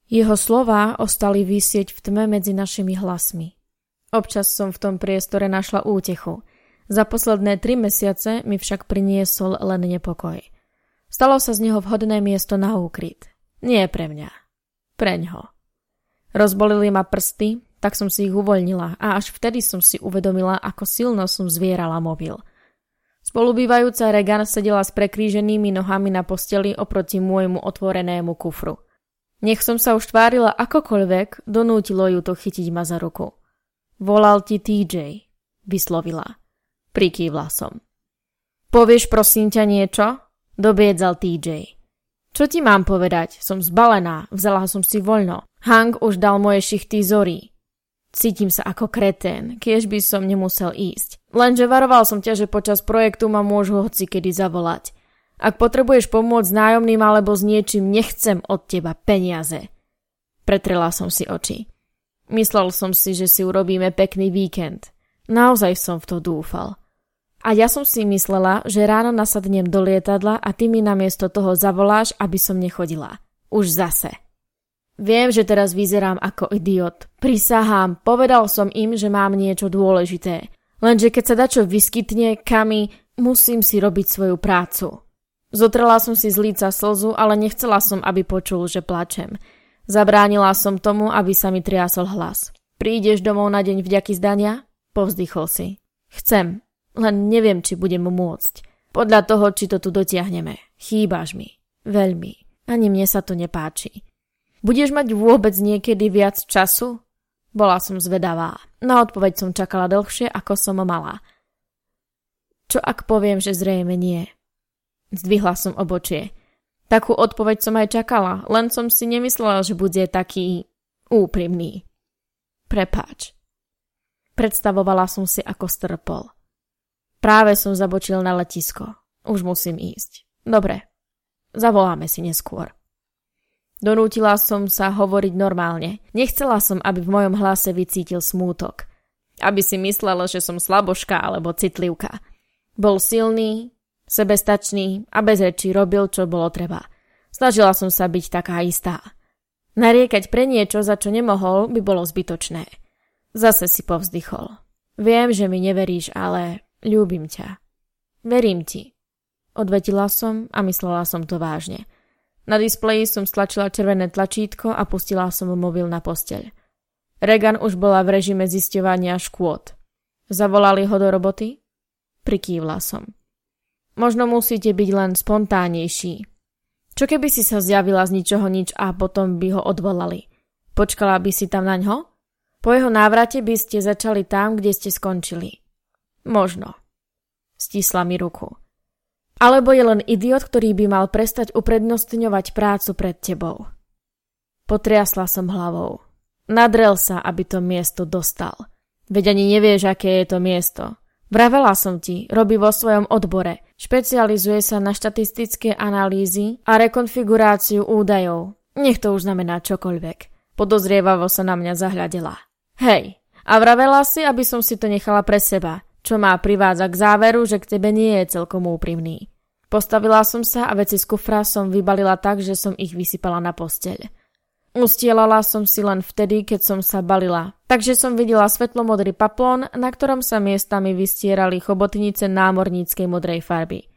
Jeho slová ostali visieť v tme medzi našimi hlasmi. Občas som v tom priestore našla útechu. Za posledné 3 mesiace mi však priniesol len nepokoj. Stalo sa z neho vhodné miesto na úkryt. Nie pre mňa. Preňho. Rozbolili ma prsty, tak som si ich uvoľnila a až vtedy som si uvedomila, ako silno som zvierala mobil. Spolubývajúca Regan sedela s prekríženými nohami na posteli oproti môjmu otvorenému kufru. Nech som sa už tvárila akokoľvek, donútilo ju to chytiť ma za ruku. Volal ti TJ, vyslovila. Prikývla som. Povieš prosím ťa niečo? Dobiedzal TJ. Čo ti mám povedať? Som zbalená, vzala som si voľno. Hank už dal moje šichty Zori. Cítim sa ako kretén, kiež by som nemusel ísť. Lenže varoval som ťa, že počas projektu ma môžu hocikedy zavolať. Ak potrebuješ pomôcť s nájomným alebo s niečím, nechcem od teba peniaze. Pretrela som si oči. Myslel som si, že si urobíme pekný víkend. Naozaj som v to dúfal. A ja som si myslela, že ráno nasadnem do lietadla a ty mi namiesto toho zavoláš, aby som nechodila. Už zase. Viem, že teraz vyzerám ako idiot. Prisahám, povedal som im, že mám niečo dôležité. Lenže keď sa dačo vyskytne, Kami, musím si robiť svoju prácu. Zotrela som si z líca slzu, ale nechcela som, aby počul, že plačem. Zabránila som tomu, aby sa mi triasol hlas. Prídeš domov na deň vďaky zdania? Povzdychol si. Chcem, len neviem, či budem môcť. Podľa toho, či to tu dotiahneme. Chýbaš mi. Veľmi. Ani mne sa to nepáči. Budeš mať vôbec niekedy viac času? Bola som zvedavá. Na odpoveď som čakala dlhšie, ako som mala. Čo ak poviem, že zrejme nie? Zdvihla som obočie. Takú odpoveď som aj čakala, len som si nemyslela, že bude taký úprimný. Prepáč. Predstavovala som si, ako strpol. Práve som zabočil na letisko. Už musím ísť. Dobre, zavoláme si neskôr. Donútila som sa hovoriť normálne. Nechcela som, aby v mojom hlase vycítil smútok. Aby si myslela, že som slaboška alebo citlivka. Bol silný, sebestačný a bez rečí robil, čo bolo treba. Snažila som sa byť taká istá. Nariekať pre niečo, za čo nemohol, by bolo zbytočné. Zase si povzdychol. Viem, že mi neveríš, ale ľúbim ťa. Verím ti. Odvetila som a myslela som to vážne. Na displeji som stlačila červené tlačítko a pustila som mobil na posteľ. Regan už bola v režime zisťovania škôd. Zavolali ho do roboty? Prikývla som. Možno musíte byť len spontánnejší. Čo keby si sa zjavila z ničoho nič a potom by ho odvolali? Počkala by si tam naňho? Po jeho návrate by ste začali tam, kde ste skončili. Možno. Stisla mi ruku. Alebo je len idiot, ktorý by mal prestať uprednostňovať prácu pred tebou. Potriasla som hlavou. Nadrel sa, aby to miesto dostal. Veď ani nevieš, aké je to miesto. Vravela som ti, robí vo svojom odbore. Špecializuje sa na štatistické analýzy a rekonfiguráciu údajov. Nech to už znamená čokoľvek. Podozrievavo sa na mňa zahľadela. Hej, a vravela si, aby som si to nechala pre seba, čo ma privádza k záveru, že k tebe nie je celkom úprimný. Postavila som sa a veci z kufra som vybalila tak, že som ich vysypala na posteľ. Ustielala som si len vtedy, keď som sa balila, takže som videla svetlomodrý paplón, na ktorom sa miestami vystierali chobotnice námorníckej modrej farby.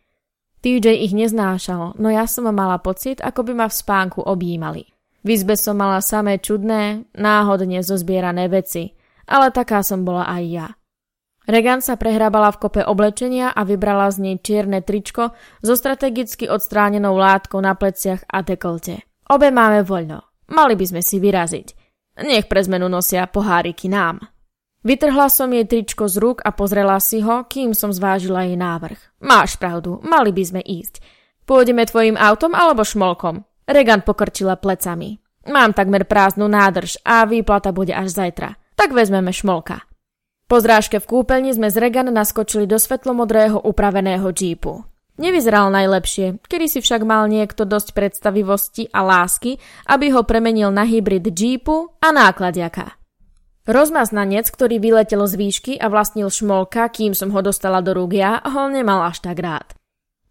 TJ ich neznášal, no ja som mala pocit, ako by ma v spánku objímali. V izbe som mala samé čudné, náhodne zozbierané veci, ale taká som bola aj ja. Regan sa prehrábala v kope oblečenia a vybrala z nej čierne tričko so strategicky odstránenou látkou na pleciach a dekolte. Obe máme voľno. Mali by sme si vyraziť. Nech pre zmenu nosia poháriky nám. Vytrhla som jej tričko z rúk a pozrela si ho, kým som zvážila jej návrh. Máš pravdu, mali by sme ísť. Pôjdeme tvojim autom alebo šmolkom? Regan pokrčila plecami. Mám takmer prázdnu nádrž a výplata bude až zajtra. Tak vezmeme šmolka. Po zrážke v kúpeľni sme z Regan naskočili do svetlomodrého upraveného džípu. Nevyzeral najlepšie, kedy si však mal niekto dosť predstavivosti a lásky, aby ho premenil na hybrid džípu a nákladiaka. Rozmaznanec, ktorý vyletel z výšky a vlastnil šmolka, kým som ho dostala do rúk ja, ho nemal až tak rád.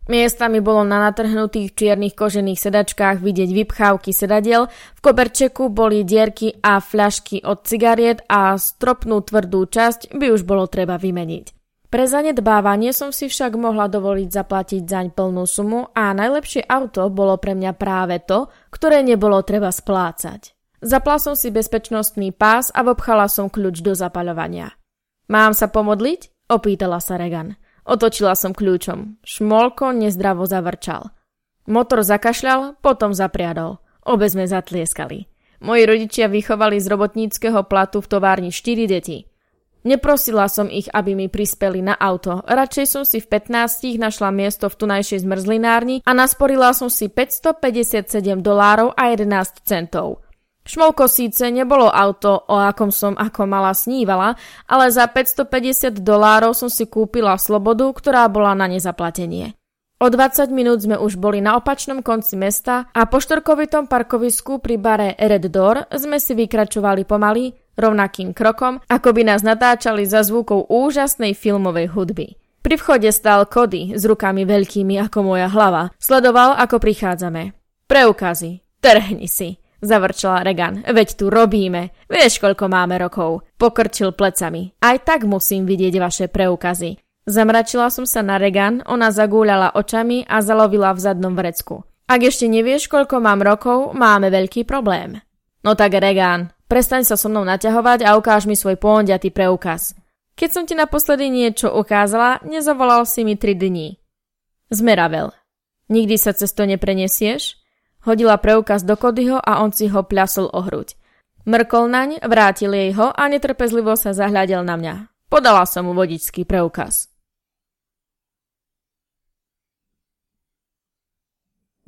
Miestami bolo na natrhnutých čiernych kožených sedačkách vidieť vypchávky sedadiel, v koberčeku boli dierky a fľašky od cigariet a stropnú tvrdú časť by už bolo treba vymeniť. Pre zanedbávanie som si však mohla dovoliť zaplatiť zaň plnú sumu a najlepšie auto bolo pre mňa práve to, ktoré nebolo treba splácať. Zapla som si bezpečnostný pás a vopchala som kľúč do zapaľovania. Mám sa pomodliť? Opýtala sa Regan. Otočila som kľúčom. Šmolko nezdravo zavrčal. Motor zakašľal, potom zapriadol. Obe sme zatlieskali. Moji rodičia vychovali z robotníckeho platu v továrni 4 deti. Neprosila som ich, aby mi prispeli na auto. Radšej som si v 15 našla miesto v tunajšej zmrzlinárni a nasporila som si $557 a 11 centov. Šmolko síce nebolo auto, o akom som ako mala snívala, ale za $550 som si kúpila slobodu, ktorá bola na nezaplatenie. O 20 minút sme už boli na opačnom konci mesta a po štvorkovitom parkovisku pri bare Red Door sme si vykračovali pomaly, rovnakým krokom, ako by nás natáčali za zvukov úžasnej filmovej hudby. Pri vchode stál Cody s rukami veľkými ako moja hlava. Sledoval, ako prichádzame. Preukazy. Trhni si. Zavrčala Regan. Veď tu robíme. Vieš, koľko máme rokov. Pokrčil plecami. Aj tak musím vidieť vaše preukazy. Zamračila som sa na Regan, ona zagúľala očami a zalovila v zadnom vrecku. Ak ešte nevieš, koľko mám rokov, máme veľký problém. No tak Regan, prestaň sa so mnou naťahovať a ukáž mi svoj pondiatý preukaz. Keď som ti naposledy niečo ukázala, nezavolal si mi 3 dní. Zmeravel. Nikdy sa cez to nepreniesieš? Hodila preukaz do Codyho a on si ho pľasol o hruď. Mrkol naň, vrátil jej ho a netrpezlivo sa zahľadel na mňa. Podala som mu vodičský preukaz.